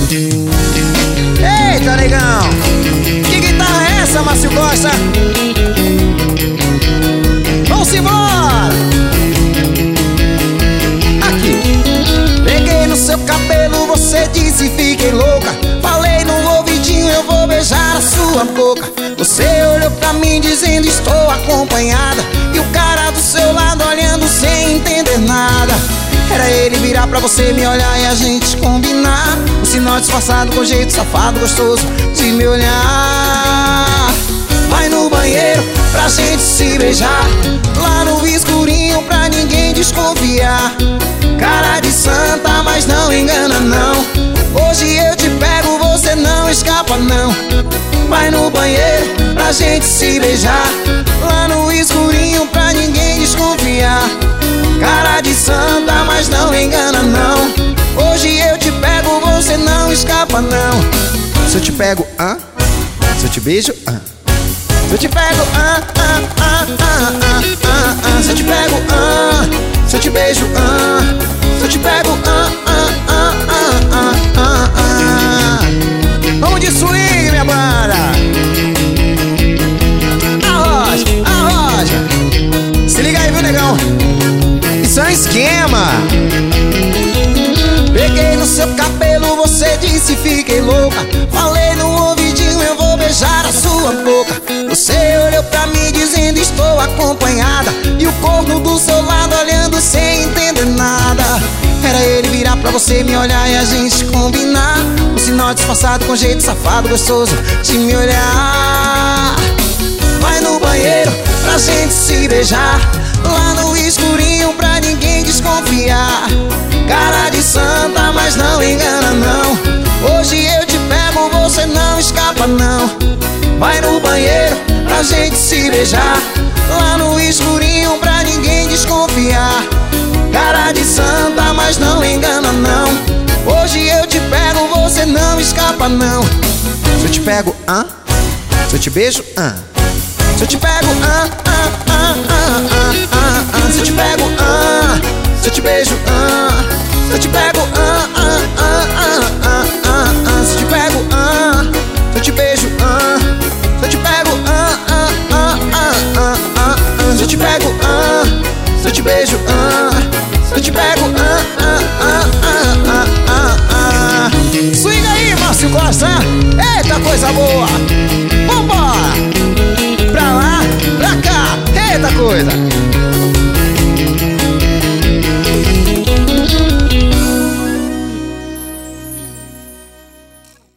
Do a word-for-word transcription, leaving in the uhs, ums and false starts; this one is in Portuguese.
Eita, negão, que guitarra é essa, Márcio Costa? Vamos embora! Aqui. Peguei no seu cabelo, você disse fiquei louca. Falei no ouvidinho, eu vou beijar a sua boca. Você olhou pra mim dizendo estou acompanhada, e o cara do seu lado olhando sem entender nada. Era ele virar pra você, me olhar e a gente combinar. Um sinal disfarçado com jeito safado gostoso de me olhar. Vai no banheiro pra gente se beijar, lá no escurinho pra ninguém desconfiar. Cara de santa, mas não engana não. Hoje eu te pego, você não escapa não. Vai no banheiro pra gente se beijar, lá no escurinho pra ninguém desconfiar. Cara de santa, mas não engana não. Hoje eu te pego, você não escapa não. Se eu te pego, hã? Se eu te beijo, hã? Se eu te pego, hã, hã, hã, hã, hã, hã, hã. Se eu te pego, hã? Se eu te beijo, hã? Se eu te pego, hã, hã, hã, hã, hã, hã, hã. Vamos de swing, minha banda. Arroja, arroja. Se liga aí, viu, negão? Isso é um esquema. Peguei no seu cabelo, você disse fiquei louca. Falei no ouvidinho, eu vou beijar a sua boca. Você olhou pra mim dizendo estou acompanhada, e o corno do seu lado olhando sem entender nada. Era ele virar pra você, me olhar e a gente combinar. Um sinal disfarçado com jeito safado gostoso de me olhar. Vai no banheiro pra gente se beijar, lá no escurinho pra ninguém desconfiar. Cara de santa, mas não engana não. Hoje eu te pego, você não escapa não. Vai no banheiro pra gente se beijar, lá no escurinho pra ninguém desconfiar. Cara de santa, mas não engana não. Hoje eu te pego, você não escapa não. Se eu te pego, hã? Se eu te beijo, hã? Se eu te pego, hã, hã, hã, hã, hã, hã, hã. Se eu te pego, hã? Se eu te beijo, hã? Se eu te pego,